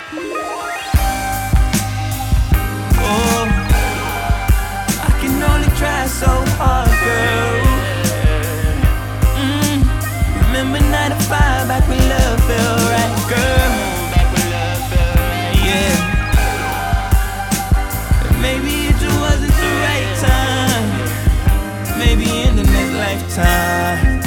Oh, I can only try so hard, girl. Remember 9 to 5, back when love felt right, girl. Yeah. Maybe it just wasn't the right time. Maybe in the next lifetime.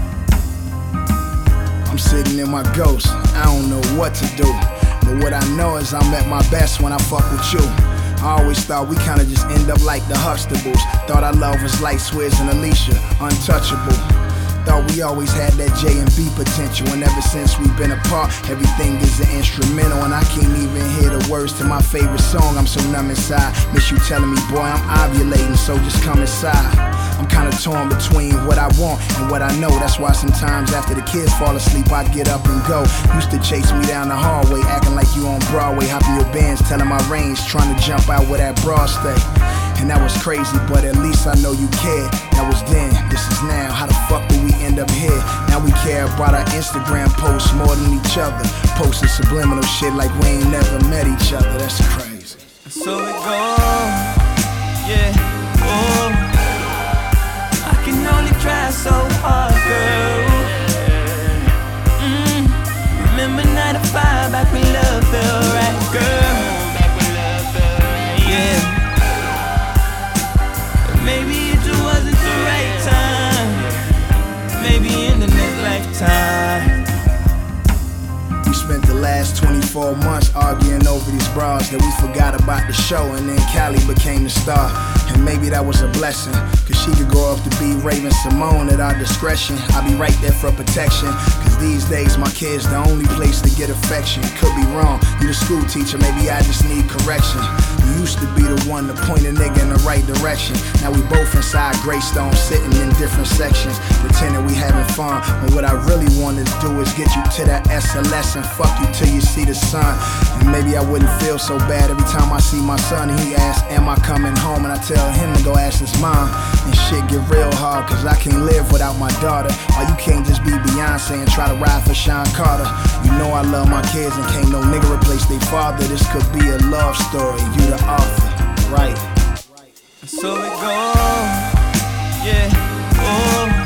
I'm sitting in my ghost, I don't know what to do. But what I know is I'm at my best when I fuck with you. I always thought we kinda just end up like the Huxtables. Thought our love was like Swizz and Alicia, untouchable. Thought we always had that J&B potential. And ever since we've been apart, everything is an instrumental. And I can't even hear the words to my favorite song, I'm so numb inside. Miss you telling me, boy, I'm ovulating, so just come inside. I'm kinda torn between what I want and what I know. That's why sometimes after the kids fall asleep, I get up and go. Used to chase me down the hallway, acting like you on Broadway, hopping your Benz, telling my range, trying to jump out where that bra stay. And that was crazy, but at least I know you cared. That was then, this is now. How the fuck did we end up here? Now we care about our Instagram posts more than each other. Posting subliminal shit like we ain't never met each other. That's crazy. So it goes, yeah, oh, I can only try so hard, girl. Remember 9 to 5, back when love felt right, girl. Yeah. Maybe it just wasn't the right time. Maybe in the next lifetime. We spent the last 24 months arguing over these bras that we forgot about the show, and then Callie became the star. And maybe that was a blessing, cause she could grow up to be Raven Simone at our discretion. I'll be right there for protection, cause these days my kid's the only place to get affection. Could be wrong, you the school teacher, maybe I just need correction. You used to be the one to point a nigga in the right direction. Now we both inside Greystone, sitting in different sections, pretending we having fun, when what I really wanted to do is get you to that SLS and fuck you till you see the sun. And maybe I wouldn't feel so bad every time I see my son and he asks, am I coming home? And I tell him to go ask his mom. And shit get real hard, cause I can't live without my daughter. Or you can't just be Beyonce and try to ride for Sean Carter. You know I love my kids and can't no nigga replace their father. This could be a love story, you the author, right? So it goes, yeah, oh,